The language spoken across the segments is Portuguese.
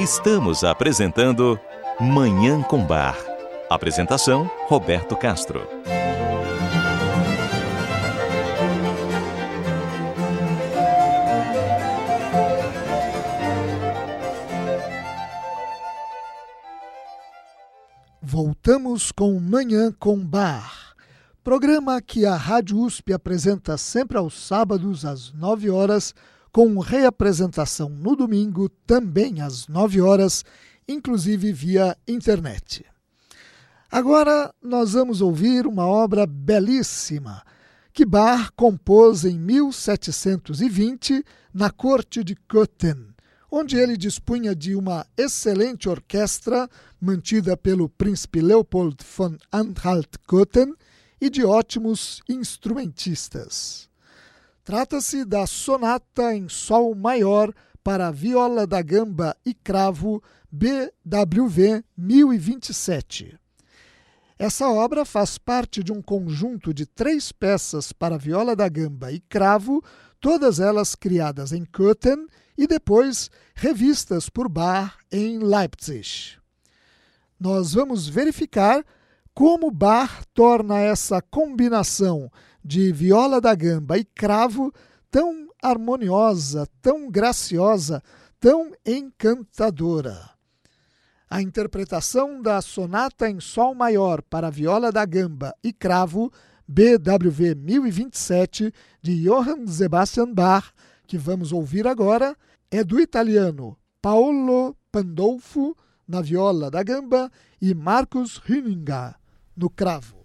Estamos apresentando Manhã com Bar. Apresentação, Roberto Castro. Voltamos com Manhã com Bar, programa que a Rádio USP apresenta sempre aos sábados às 9 horas, com reapresentação no domingo também às 9 horas, inclusive via internet. Agora nós vamos ouvir uma obra belíssima que Bach compôs em 1720 na corte de Cöthen, onde ele dispunha de uma excelente orquestra mantida pelo príncipe Leopold von Anhalt-Cöthen e de ótimos instrumentistas. Trata-se da Sonata em Sol Maior para viola da gamba e cravo BWV 1027. Essa obra faz parte de um conjunto de 3 peças para viola da gamba e cravo, todas elas criadas em Cöthen e depois revistas por Bach em Leipzig. Nós vamos verificar como Bach torna essa combinação de viola da gamba e cravo tão harmoniosa, tão graciosa, tão encantadora. A interpretação da Sonata em Sol Maior para viola da gamba e cravo BWV 1027 de Johann Sebastian Bach, que vamos ouvir agora, é do italiano Paolo Pandolfo na viola da gamba e Markus Hüninger no cravo.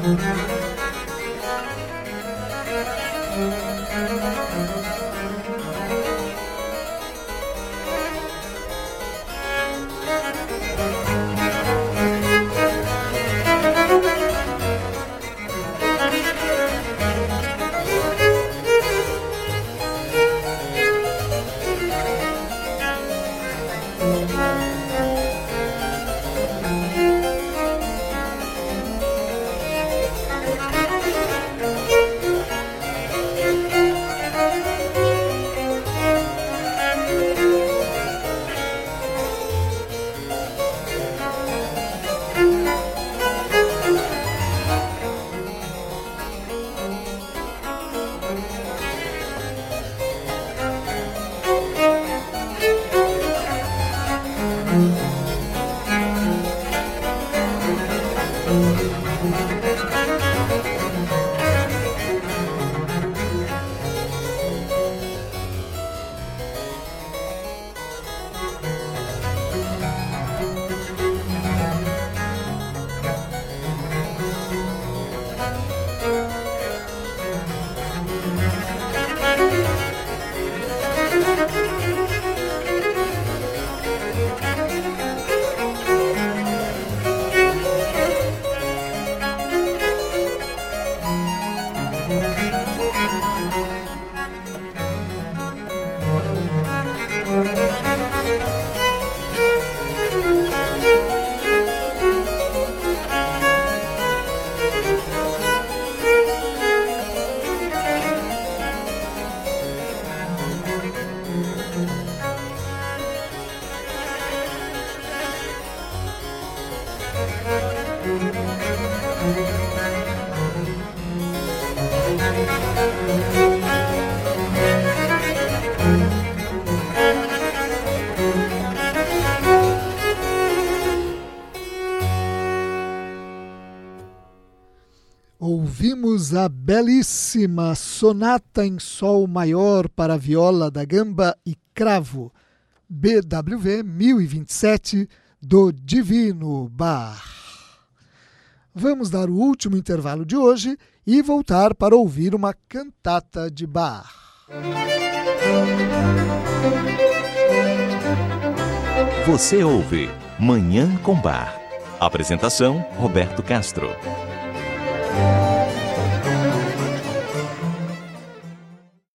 Ouvimos a belíssima Sonata em Sol Maior para viola da gamba e cravo, BWV 1027, do Divino Bach. Vamos dar o último intervalo de hoje e voltar para ouvir uma cantata de Bach. Você ouve Manhã com Bach. Apresentação: Roberto Castro.